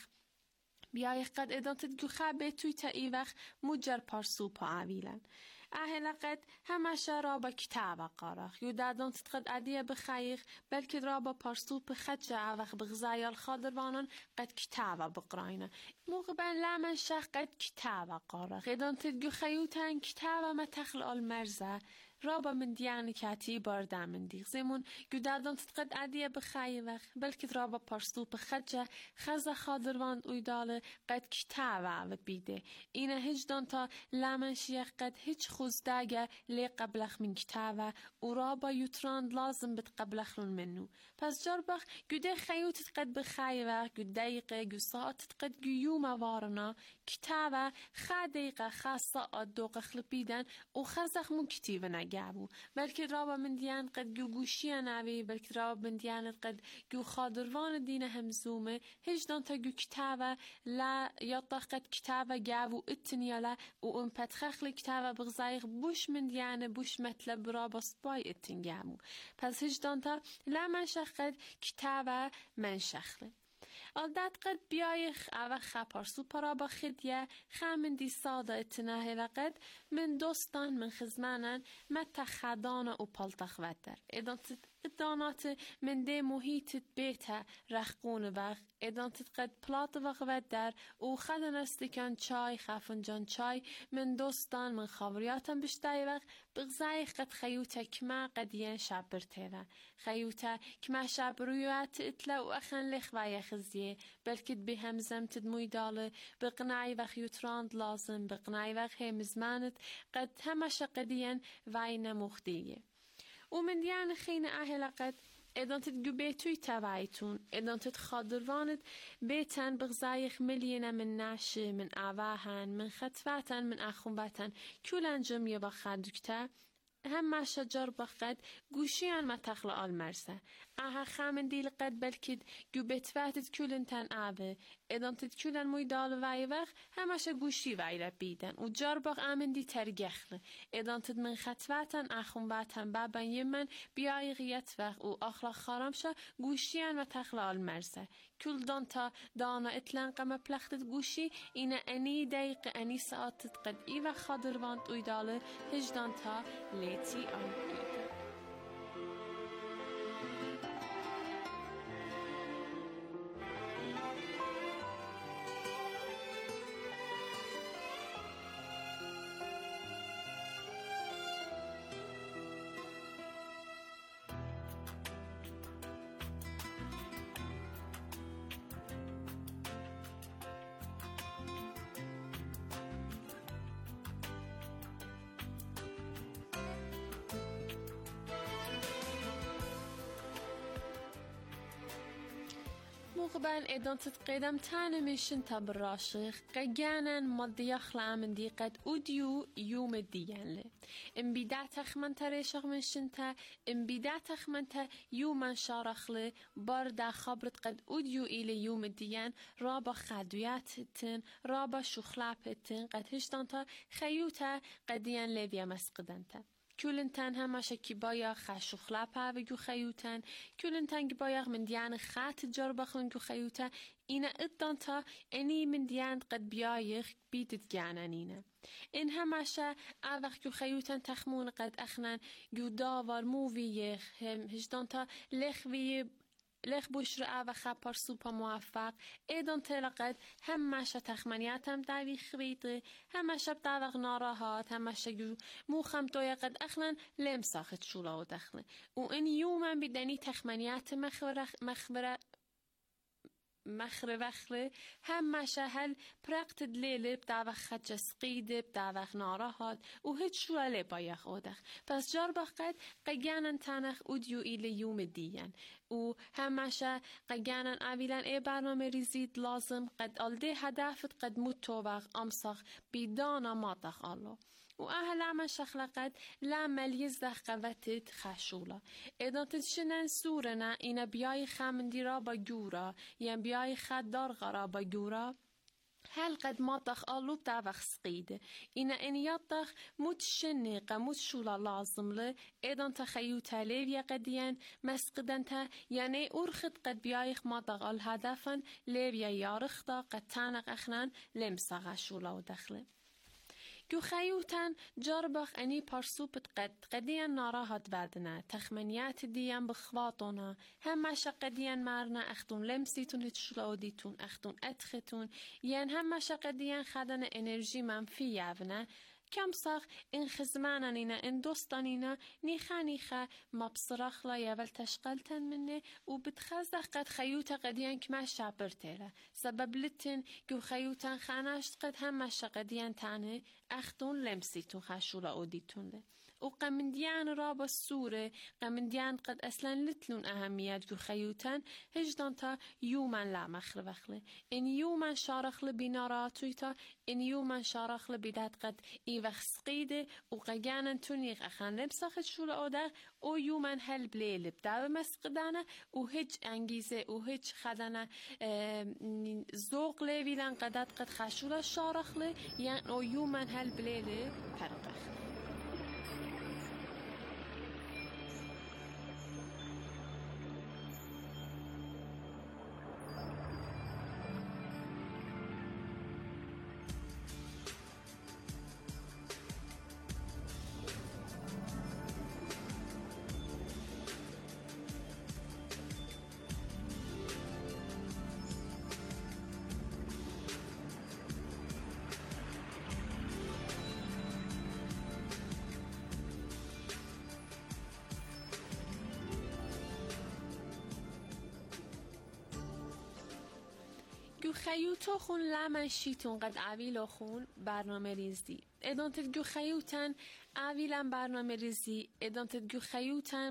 بیایخ قد ادان تدگو خبه توی تا ای وقت مجر پارسو پا اویلن اهل قد همشه را با کتاب قارخ یو دادان تدقد عدیه بخیخ بلکه را با پارسو پا خدجه اوخ بغزایال خادروانان قد کتاب بقراینه موقع بین لامن شخ قد کتاب قارخ ادان تدگو خیوتن کتاب متخل آلمرزه رابا من دیانی کاتی بارده من دیغ زمون گودادان تتقد عدیه بخیه وقت بلکه رابا پارسو بخدجه خزه خادروان اویداله قد کتاب عود بیده اینه هجدان تا لامن شیخ قد هیچ خوزداگه لی قبلخ من کتابه و رابا یوتراند لازم بد قبلخلون منو پس جربخ گوده خیوتت قد بخیه وقت گود دقیقه گو ساعتت قد گو یوم وارنا کتابه خا دقیقه خا ساعت دو قخل بیدن و خزخ مون کتیبه نگابو بلکه رابا من دیان قد گو گوشی نوی بلکه رابا من دیان قد گو خادروان دین همزومه هجدان تا گو کتابه لا یطا قد کتابه گابو اتنیالا و اون پتخخل کتابه بغزایق بوش من دیان بوش مطلب رابا سپای اتنگابو پس هجدان تا لا من شخد کتابه من شخله الداد قد بیایخ اوه خپارسو پرا با خدیه خامن دی ساده اتناهی لقد من دوستان من خزمانن متخدان و پالتخ ودر ادانت ادانات من دی محیطت بیته رخقون وقت ادانت قد پلات وقت ودر او خدن استکان چای خفن جان چای من دوستان من خاوریاتم بشتای وقت بغزای قد خیوته کما قدیان شب برتیوه خیوته کما شب رویات اتلا و اخن لخوای خزیه بلکه به همزم تدموی داله بقناعی وقت یوتراند لازم بقناعی وقت همزمانت قد همش قدیان وای نموخدیه و من دیان خین اهل قد ادان تدگو بیتوی توایتون ادان تد خادروانت بیتن بغزایخ ملینا من ناشه من آواهن من خطواتن من اخونباتن کولن جمعه با خدکتا هم شجر بخد گوشیان ما تخل آل مرسه اها خامن دیل قد بلکید گو بتواتد کلن تن آبه ادانتد کلن موی دال وای وقت همش گوشی وای را بیدن و جار باق آمن دی ترگخله ادانتد من خطواتن اخون باتن بابن یمن بیای غیت وقت و اخلاق خارمشا گوشیان و تخلال مرزه کل دانتا دانا اتلان قم پلختد گوشی اینا انی دقیق انی ساعتت قد ای و خادروانت اویداله هجدانتا لیتی آن بیدن مقبل ادانتت قدم تانه میشن تبراشخ قجانن مضيخ لامن دي قد اوديو يوم الديان له ام بداتخ من تريشخ من شنتا ام بداتخ من تا يوم شارخ له بردا خبرت قد اوديو الى يوم الديان رابا خدوياتتن رابا شخلابتن قد هشتانتا خيوتا قديان لبيا مسقدنتا کلنتن همش کی بایا خشوخلا پاو گو خیوتن کلنتن کی بایا من دیان خات جار بخون گو خیوتا اینا ادانتا انی من دیان قد بیایخ بیدت گانانینا این همش اوق گو خیوتن تخمون قد اخنن گو داور موویخ هم هجدانتا لخوی لخ بشر و خبر سوپا موفق ایدان تلقد همش تخمنیات هم داوی خریده همش بداوق ناراحت همش جو موخم دوی قد اخلن لم ساخت شولا و دخله و این یوما بدنی تخمنیات مخبر مخبر مخر وخله همش هل پرقت لیل بداوق خد جسقیده بداوق ناراحت و هیچ شوله بایخ اودخ پس جار بقد قیانن تنخ اودیو ایل یوم دیان و همشه قجانن عویلن ای برنامه ریزید لازم قد آلده هدفت قد متوبق امسخ بیدانا ماتخ الله و اهل عمل شخلقت لا ملیز دخ قوتت خشولا ادانتت شنن سورنا اینا بیای خمندی را با گورا یم بیای خد دارغا را با گورا هل قد ماتخ آلوب دا وقت قيده إن إن يطخ متشنقة متشولا لازم له إذا تخيو تاليفيا قديان مسقدنتا يعني أرخد قد بيايخ ماتخ الهدفا ليفيا يارخدا قد تانق أخنان لمسا شولا ودخله جو خيوتان جربخ أني برسوبت قد قديان ناراحت بدنا تخمنيات ديان بخواطونا همش قديان مارنا أختون لمسيتون هتشلاوديتون أختون أدختون ين همش قديان خدن انرژی منفی يابنا كم صاغ إن خزمانانينا إن دوستانينا نيخا نيخا ما بصراخ لا يول تشقلتن منه وبتخزق قد خيوتا قديان كما شابرتيلا سبب لتن جو خيوتان خاناشت قد همش قديان تاني أختون لمسيتون خاشولا أوديتون له وقمنديان رابا السورة قمنديان قد أصلا لتلون أهميات جو خيوتان هجدان تا يوما لا مخل وخله إن يوما شارخل بناراتويتا إن يوما شارخل بدات قد إيوخ سقيدة وقجانا تونيغ أخان لبساخت شولا أوداغ او يوما هل بليل بداو مسقدانا وهج أنجيزة وهج خدانا زوق ليفيلان قدات قد خاشولا شارخله يعني او يوما هل بليل فرقخ جو خیوتو خون لمن شیتون قد عویلو خون برنامه ریزی ادانتت جو خیوتن عویلن برنامه ریزی ادانتت جو خیوتن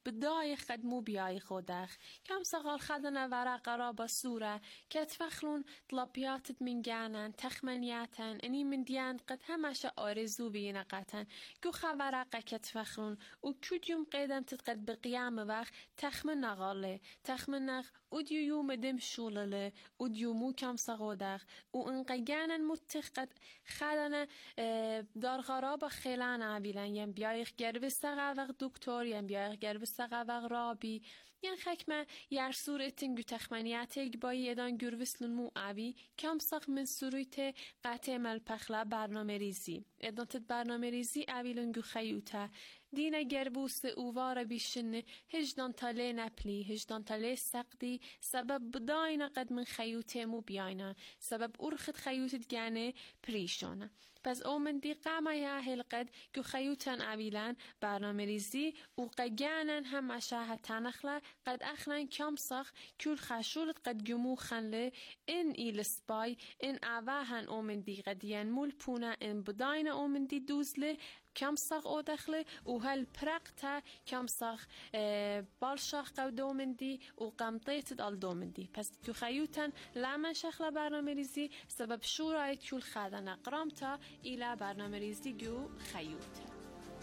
بدای خدمو بیای خودخ کم سقال خدنا ورق را بصورة كتفخلون طلبيات من جانن تخمنياتن اني من ديان قد همش آرزو بينقاتن جو خورق كتفخلون و كوديوم قيدم تتقد بقيام وقت تخمن نغاله تخمن نغ وديو يوم دم شولله وديو مو كم سقودخ و انقيانن متقد خدنا دار غراب خيلان عبيلن ين بيايخ گرب سقاوق دكتور ين بيايخ گرب سقاوق رابي ين خكمه ير صورتن گو تخمنيات اگبایی ادان گروسلون مو عبي كم سق من صورت قطع مل پخلا برنامه ریزی ادان تد برنامه ریزی عبیلن گو خیوته دینه گربوس اووار بیشن هجدان تاله نپلی هجدان تاله سقدی سبب بداینه قد من خیوته مو بیاینه سبب ارخت خیوتت گانه پریشانه پس اومن دی قامه یا هلقد گو خیوتن عبیلن برنامه ریزی و قگانن هم اشاها تنخله قد اخنن کم سخ کل خشولت قد گمو خنله این ایل سپای این اوهن اومن دی قدین مول پونه این بداینه اومن دی دوزله کم ساق او دخله و هل پرقتا کم ساق بالشاق قو دومندی و قمطیت دال دومندی پس تو خیوتن لمن شخله برنامه ریزی سبب شورای کل خدن اقرامتا ایلا برنامه ریزی گو خیوت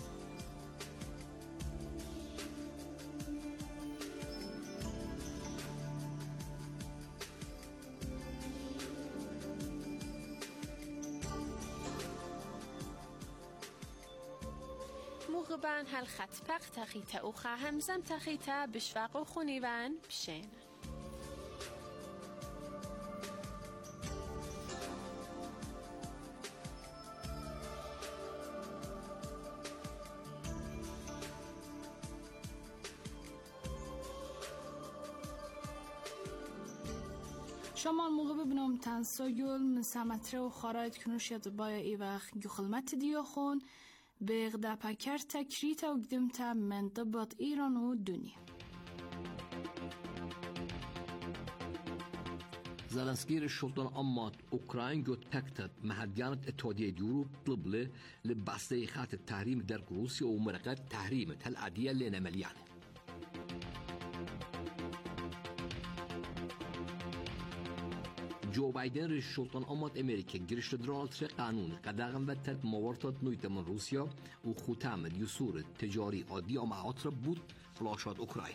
موغبان هل خط پق تخیته او خواه همزم تخیته بشوق و خونیوان بشین
شما موقع ببینم تنسایل من سمتره و خارایت کنوشیت بایا ای وقت گو خلمت دیا خون بغدا پکر تکریت و گدمت منطبط ایران و دنیا
زلنسكي السلطان أمات أوكراين جوت تكتت مهديانة اتحادية يوروب طلب له لبسته خات التحريم در روسيا ومرقات تحريم هالعادية لنا مليانة جو بايدن رئيس السلطان أمات أمريكا جريش دونالد ترامب قانون قداغم بتت موارتات نويت من روسيا وختام اليسور التجاري عادي مع أطرب بود فلاشات أوكراين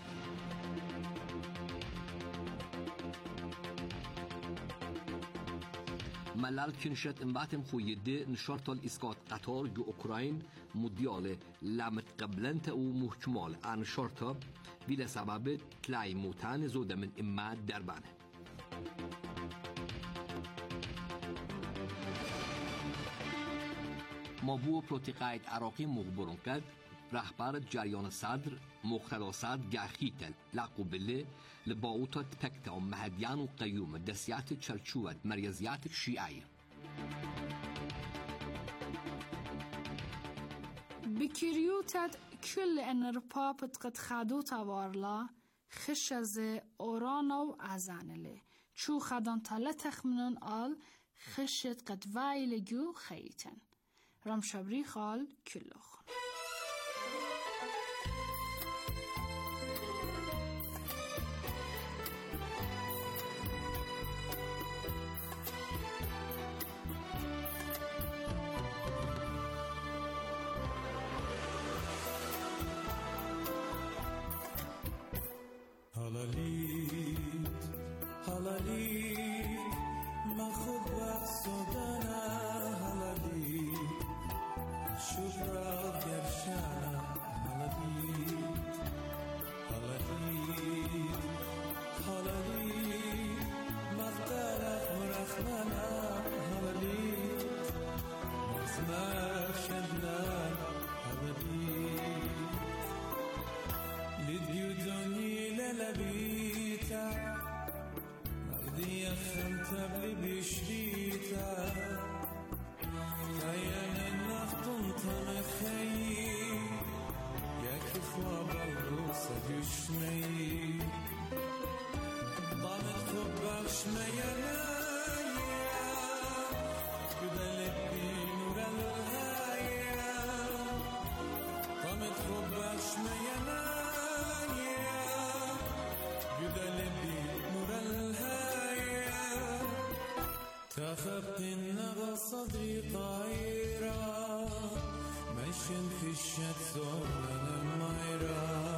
ملال كنشت انبعتم خويدي نشرط الإسقاط قطار جو أوكراين مديالة لامت قبلنت أو محكمال عن شرطة بلا سبب تلاي موتان زودة من إماد دربانه مابو پروتقاید عراقی مخبرون کرد رهبر جریان صدر مقتدا صدر گخیتل لقوبله لباوتات پکتا و مهدیان و قیوم دسیات چرچوت مريزيات شیعی
بكريوتات كل ان ربابت قد خادو توارلا خشز اورانو عزانله چو خدان تالا تخمنون آل خشت قد وایلگو خیتن رام شبری خال کلوخ
هلالید هلالید من خود وقت سودانه هلالید شبرا گرشانه هلالید هلالید هلالید مقدرت مرخمانه هلالید مزمر شدنان هلالید لیدیو دونی للبیتا مردی خمتب لبشریتا خیان نفتون تنخی یکی خواب الروس گشنی ضامت خوب بخش میانه بدل بینور الهایا ضامت خوب بخش میانه تخبن نغى صدري طايرة مشن في الشت ولا مايرة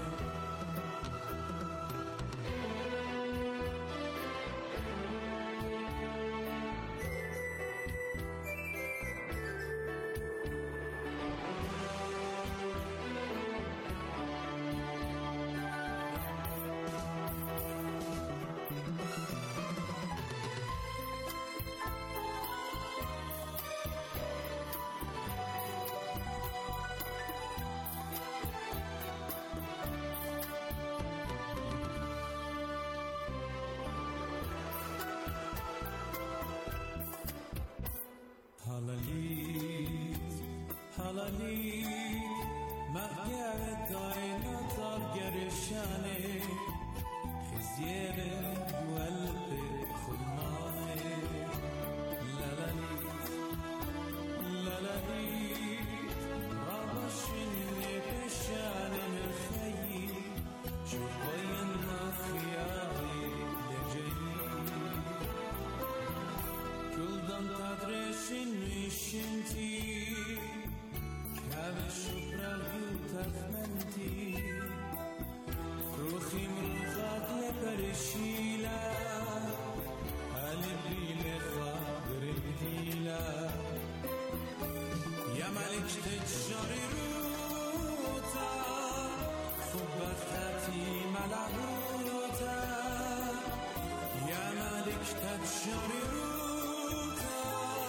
حلالي مغير داينا طالقر الشاني خزير وقلبي خماني لالالي لالالي رابشني بشاني مخيي شوفين خيالي لجيني كلدان تدرشن مشنتي تخمنتي روخي من خاطر برشيلا قلبي لخاطر بديلا يا ملك تجاري روتا خبختي ملعوتا يا ملك تجاري روتا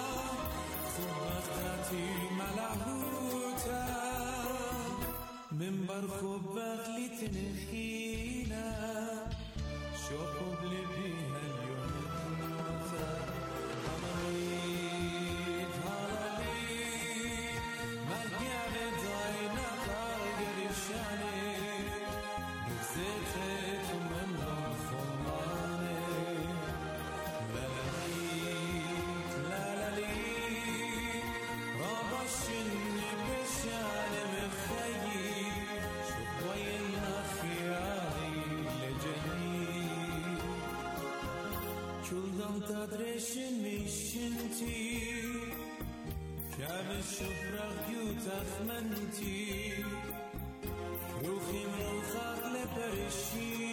خبختي ملعوتا من برخوب بغلي تنخينا شوفوا بلبيها اليوم تنوتا هلاليت هلاليت مرقعنا داينا طاقر الشاني بزيتت من الخماني لالاليت لالاليت رابشني بشاني مخيي تدرشن مشنتي كاب الشفرق يتخمنتي روخي من الخاط لبرشي